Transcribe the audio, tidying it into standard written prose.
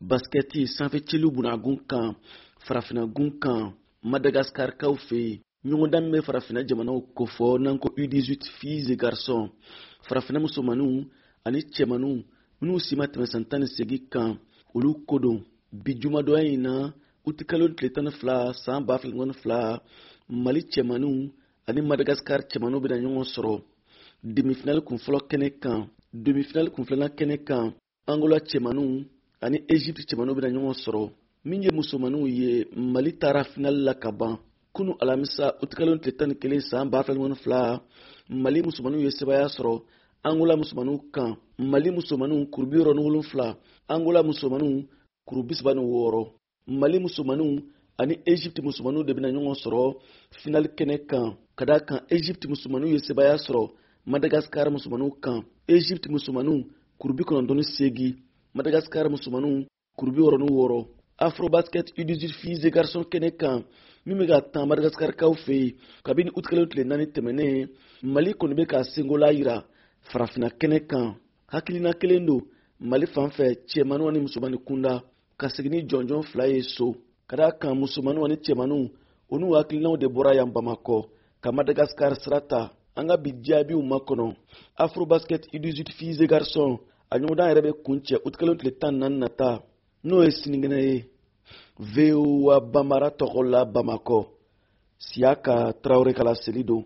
basketi sanfɛ celu bunagun kan farafinagun kan Madagascar kaw fɛ yen ɲɔgɔndan bɛ farafina jamanaw kofɔ n'an ko U18 filles et garçons farafina musomaninw ani cɛmaninw minnu si ma tɛmɛ san 18 kan olu ko don bi jumadɔya in na uti kalo tile 12 san 2012 Mali cɛmaninw ani Madagascar cɛmaninw bɛna ɲɔgɔn sɔrɔ demi-finale kunfɔlɔ kɛnɛ kan demi-finale kunfilanan kɛnɛ kan Angola cɛmaninw ani Egypte cɛmaninw bɛna ɲɔgɔn sɔrɔ min ye musomaninw ye Mali taara finale la ka ban kunu alamisa uti kalo tile 11 san 2012 Mali musomaninw ye sebaya sɔrɔ Angola musomaninw kan Mali musomaninw kuru 67 Angola musomaninw kuru 36 Mali musomaninw ani Egypte musomaninw de bɛna ɲɔgɔn sɔrɔ finale kɛnɛ kan ka da kan Egypte musomaninw ye sebaya sɔrɔ Madagascar musomaninw kan Egypte musomaninw kuru 98 Madagascar musomaninw kuru 66 Afrobasket U18 filles et garçons kɛnɛ kan min bɛ ka tan Madagascar kaw fɛ yen kabini uti kalo tile 4 tɛmɛnen Mali kɔni bɛ ka sengola yira farafina kɛnɛ kan hakilina kelen don Mali fanfɛ cɛmaninw ani musomanin kunda ka segin ni jɔnjɔn 2 ye so ka da kan musomaninw ani cɛmaninw u n'u hakilinaw de bɔra yan Bamakɔ ka Madagascar sira ta an ka bi jaabiw makɔnɔ Afrobasket U18 filles et garçons a ɲɔgɔndan yɛrɛ bɛ kun cɛ uti kalo tile 14 nata n'o ye sinikɛnɛ ye VOA Bambara tɔgɔ la Bamakɔ Siyaka Traoré kala seli don